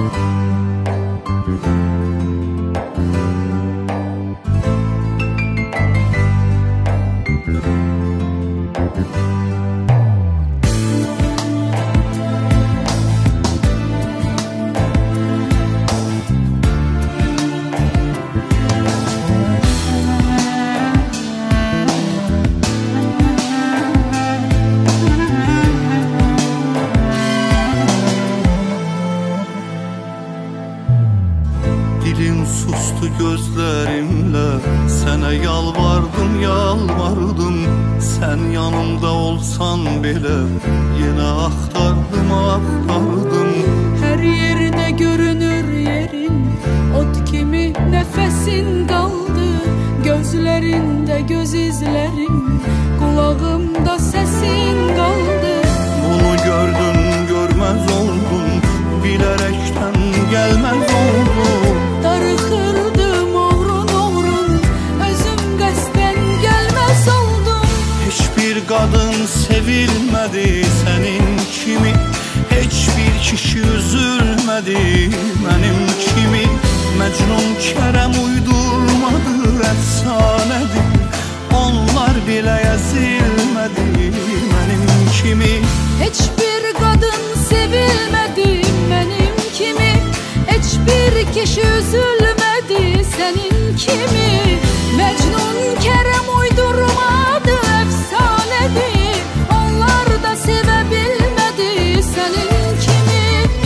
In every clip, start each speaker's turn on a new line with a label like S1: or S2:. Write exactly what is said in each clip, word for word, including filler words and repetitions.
S1: Dilim sustu gözlerimle, sana yalvardım yalvardım. Sen yanımda olsan bile yine aktardım aktardım.
S2: Her yerde görünür yerin, ot kimi nefesin kaldı. Gözlerinde göz izlerim, kulağımda sesin kaldı.
S1: Bunu gördün görmez oldun, bilerekten gelmez oldum.
S2: Darıkırdım oğrun oğrun, özüm qəsdən gelmez oldum.
S1: Hiçbir kadın sevilmedi senin kimi, hiçbir kişi üzülmedi benim kimi. Mecnun Kerem uydurmadı efsanedir, onlar bile ezilmedi benim kimi.
S2: Hiçbir kadın sevilmedi benim kimi, hiçbir kişi üzülmedi senin kimi. Mecnun Kerem uydurmadı efsanedir, onlar da sevebilmedi senin kimi.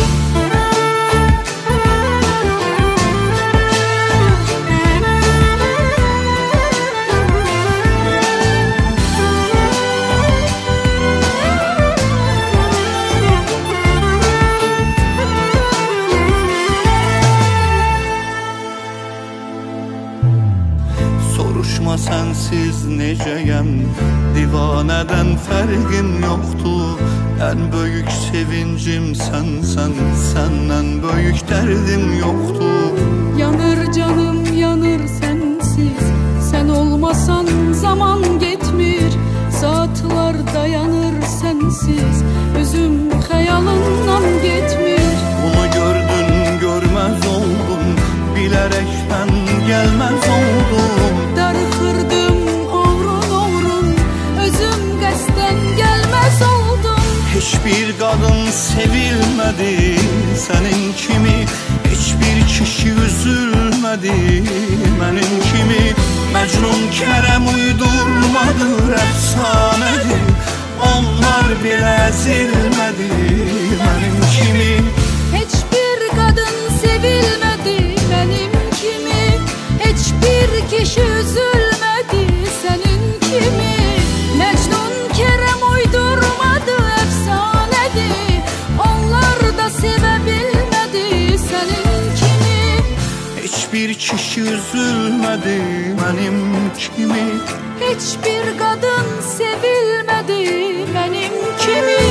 S1: Soruşma sensiz neceyem, divaneden fergim yoktu. En büyük sevincim sensen, senden büyük derdim yoktu.
S2: Yanır canım yanır sensiz, sen olmasan zaman gitmir. Saatler dayanır sensiz, özüm hayalından gitmir.
S1: Bunu gördün görmez oldun, bilerekten gelmez oldum.
S2: Darıkırdım oğrun oğrun, özüm qəsdən gelmez oldum.
S1: Hiçbir kadın sevilmedi senin kimi, hiçbir kişi üzülmedi benim kimi. Mecnun Kerem uydurmadı efsanedir, onlar bile ezilmedi benim kimi.
S2: Hiçbir kadın sevilmedi benim kimi, hiçbir kişi üzülmedi senin kimi. Mecnun Kerem uydurmadı efsanedir, onlar da sevebilmedi senin kimi.
S1: Hiçbir kişi üzülmedi benim kimi.
S2: Hiçbir kadın sevilmedi benim kimi.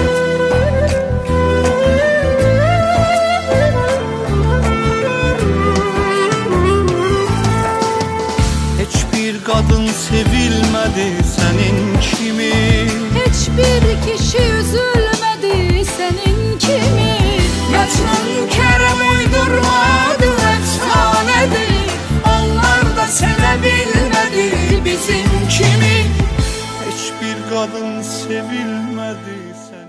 S1: Hiçbir kadın sevilmedi senin kimi.
S2: Hiçbir kişi üzülmedi senin kimi.
S1: Mecnun Kerem uydurmadı efsanedir, onlar da sevebilmedi bizim kimi. Hiçbir kadın sevilmedi senin